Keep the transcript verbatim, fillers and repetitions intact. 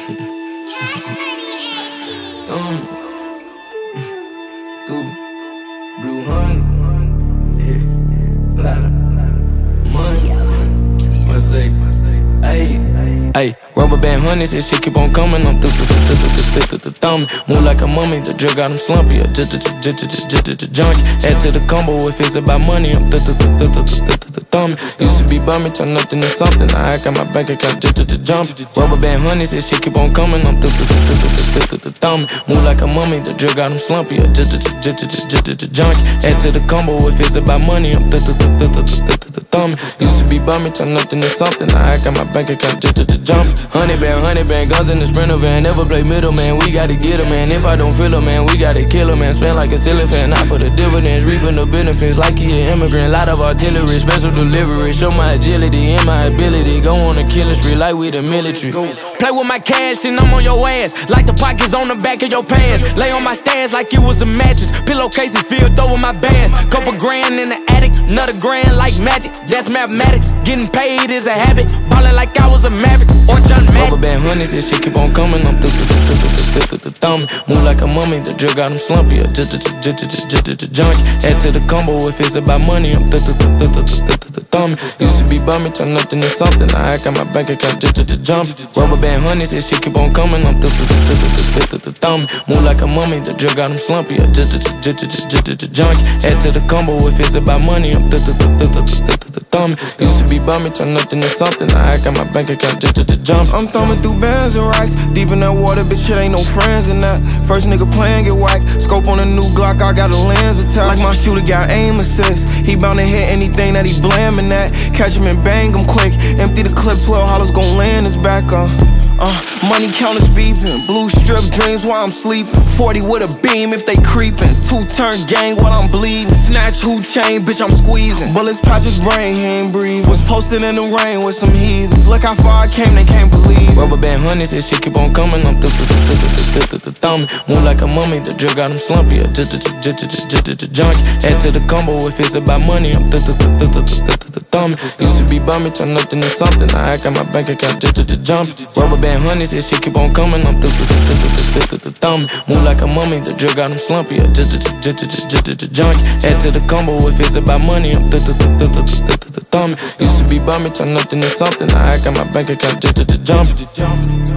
Um, do blue honey, yeah, lot of money. What's say, ayy, ayy, rubber band honeys, this shit keep on coming. I'm th th th th th th th thumbing, move like a mummy. The drug got him slumpy, a j j j j j j j junkie. Add to the combo if it's about money. I'm th th th th th th th th thumbing. Used to be bumming, turn nothing to something. I got my bank account j j j jumping. Rubber band honeys, this shit keep on coming. I'm th th th th th th th th thumbing, move like a mummy. The drug got him slumpy, a j j j j j j j junkie. Add to the combo if it's about money. I'm th th th th th th th th thumbing. Used to be bumming, turn nothing to something. I got my bank account j j j jumping. Honey band, honey band, guns in the Sprinter van. Never play middle, man, we gotta get 'em, man. If I don't feel 'em, man, we gotta kill 'em, man. Spend like a silly fan, not for the dividends. Reaping the benefits like he an immigrant. Lot of artillery, special delivery. Show my agility and my ability. Go on a killing spree like we the military. Play with my cash and I'm on your ass, like the pockets on the back of your pants. Lay on my stands like it was a mattress. Pillowcases filled over my bands. Couple grand in the attic, another grand like magic. That's mathematics. Getting paid is a habit. Ballin' like I was a maverick or John Madden. Rubber band honeys, this shit keep on coming. I'm th th th th th th th th thumbing, move like a mummy. The drug got him slumpy, a j j j j j j j junkie. Add to the combo if it's about money. I'm th th th th th th th th thumbing. Used to be bumming, turn nothing to something. I got my bank account j j j jumping. Rubber band honeys, this shit keep on coming. I'm th th th th th th th th thumbing, move like a mummy. The drug got him slumpy, a j j j j j j j junkie. Add to the combo if it's about money. I'm th th th th th th th th thumbing. Used to be bumming, turn nothing to something. I got my bank account j j j jumping. I'm thumbing through bands and racks, deep in that water, bitch, it ain't no friends in that. First nigga playing get whacked, scope on a new Glock, I got a lens attached. Like my shooter got aim assist, he bound to hit anything that he blaming at. Catch him and bang him quick, empty the clip, twelve hollers gon' land his back on. Uh, money counters beeping, blue strip dreams while I'm sleeping. Forty with a beam if they creeping, two turn gang while I'm bleeding. Snatch who chain, bitch I'm squeezing. Bullets patch his brain, he ain't breathe. Was posted in the rain with some heathens. Look how far I came, they can't believe. Rubber band honeys, this shit keep on coming. I'm th th th th th th th th thumbing, move like a mummy. The drug got him slumpy, a j j j j j j j junkie. Add to the combo if it's about money. I'm th th th th th th th th thumbing. Used to be bumming, turn nothing to something. I got my bank account j j j jumping. Rubber band honeys, this shit keep on coming. I'm th th th th th th th th thumbing, move like a mummy. The drug got him slumpy, a j j j j j j j junkie. Add to the combo if it's about money. I'm th th th th th th th thumbing. Used to be bumming, turn nothing to something. I got my bank account j j j jumping.